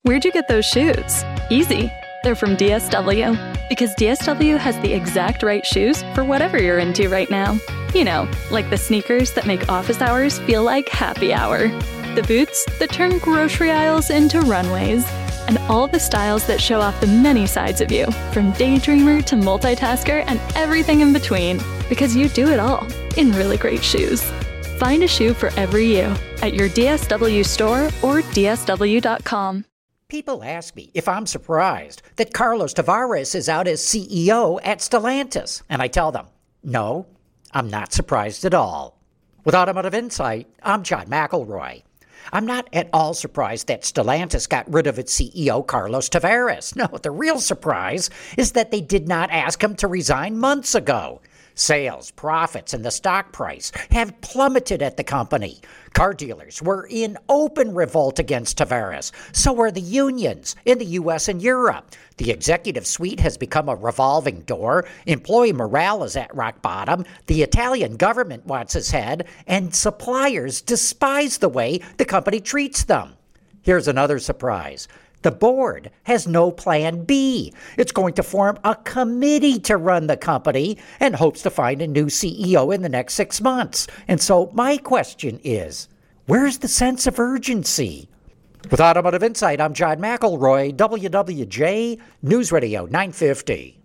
Where'd you get those shoes? Easy. They're from DSW. Because DSW has the exact right shoes for whatever you're into right now. You know, like the sneakers that make office hours feel like happy hour. The boots that turn grocery aisles into runways. And all the styles that show off the many sides of you, from daydreamer to multitasker and everything in between. Because you do it all in really great shoes. Find a shoe for every you at your DSW store or DSW.com. People ask me if I'm surprised that Carlos Tavares is out as CEO at Stellantis. And I tell them, no, I'm not surprised at all. With Automotive Insight, I'm John McElroy. I'm not at all surprised that Stellantis got rid of its CEO, Carlos Tavares. No, the real surprise is that they did not ask him to resign months ago. Sales, profits, and the stock price have plummeted at the company. Car dealers were in open revolt against Tavares. So are the unions in the U.S. and Europe. The executive suite has become a revolving door. Employee morale is at rock bottom. The Italian government wants his head. And suppliers despise the way the company treats them. Here's another surprise. The board has no plan B. It's going to form a committee to run the company and hopes to find a new CEO in the next 6 months. And so my question is, where's the sense of urgency? With Automotive Insight, I'm John McElroy, WWJ News Radio 950.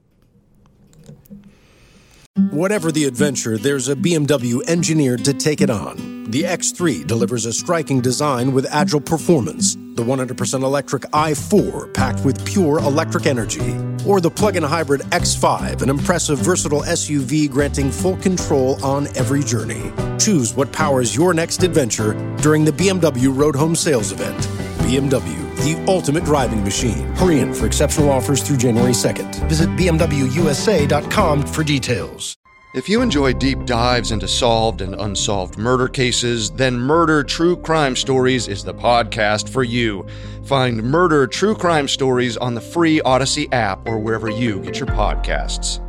Whatever the adventure, there's a BMW engineered to take it on. The X3 delivers a striking design with agile performance. The 100% electric i4 packed with pure electric energy. Or the plug-in hybrid X5, an impressive, versatile SUV granting full control on every journey. Choose what powers your next adventure during the BMW Road Home Sales Event. BMW, the ultimate driving machine. Hurry in for exceptional offers through January 2nd. Visit BMWUSA.com for details. If you enjoy deep dives into solved and unsolved murder cases, then Murder True Crime Stories is the podcast for you. Find Murder True Crime Stories on the free Odyssey app or wherever you get your podcasts.